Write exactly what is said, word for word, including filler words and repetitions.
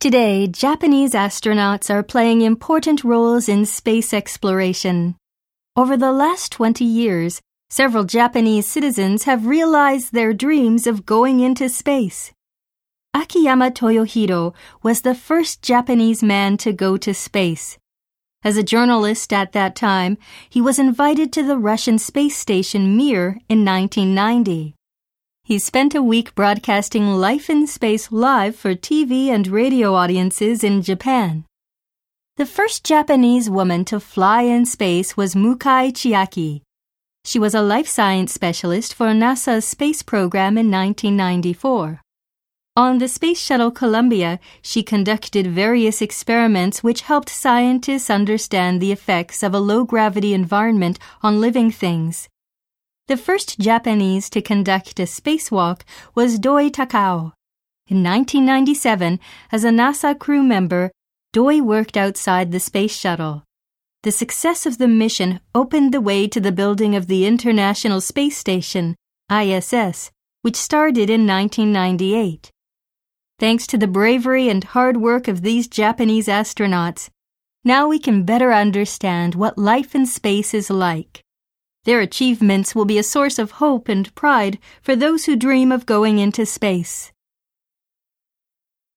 Today, Japanese astronauts are playing important roles in space exploration. Over the last twenty years, several Japanese citizens have realized their dreams of going into space. Akiyama Toyohiro was the first Japanese man to go to space. As a journalist at that time, he was invited to the Russian space station Mir in nineteen ninety. He spent a week broadcasting Life in Space live for T V and radio audiences in Japan. The first Japanese woman to fly in space was Mukai Chiaki. She was a life science specialist for NASA's space program in nineteen ninety-four. On the Space Shuttle Columbia, she conducted various experiments which helped scientists understand the effects of a low-gravity environment on living things. The first Japanese to conduct a spacewalk was Doi Takao. In nineteen ninety-seven, as a NASA crew member, Doi worked outside the space shuttle. The success of the mission opened the way to the building of the International Space Station, I S S, which started in nineteen ninety-eight. Thanks to the bravery and hard work of these Japanese astronauts, now we can better understand what life in space is like. Their achievements will be a source of hope and pride for those who dream of going into space.